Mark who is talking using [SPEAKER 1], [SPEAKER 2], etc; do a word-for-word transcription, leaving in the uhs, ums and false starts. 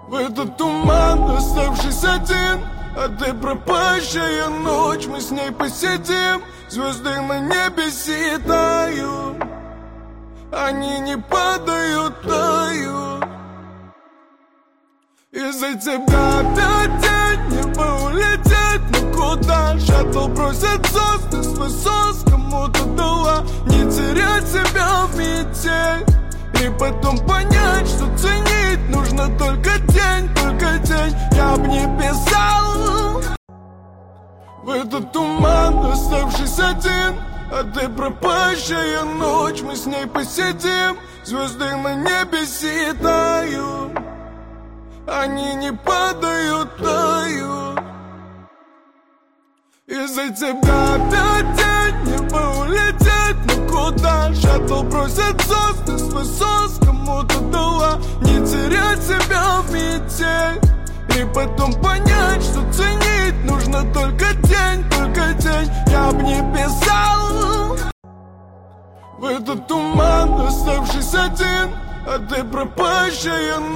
[SPEAKER 1] В этот туман, оставшись один, а ты пропащая ночь, мы с ней посидим. Звезды на небе светают, они не падают, тают. Из-за тебя опять день, небо улетит, но куда? Шаттл бросит звезды, свой сос кому-то дала. Не терять себя в метель и потом понять, что ценить нужно только день, только день. Я б не писал в этот туман, оставшись один, а ты пропащая ночь, мы с ней посидим. Звезды на небе светают, они не падают, тают. Из-за тебя опять день, небо улетит, но куда? Шаттл бросит звезды, свой сос кому-то дала. Не терять себя в метель и потом понять, что ценить нужно только день, только день. Я б не писал в этот туман, оставшись один, а ты пропащая ночь.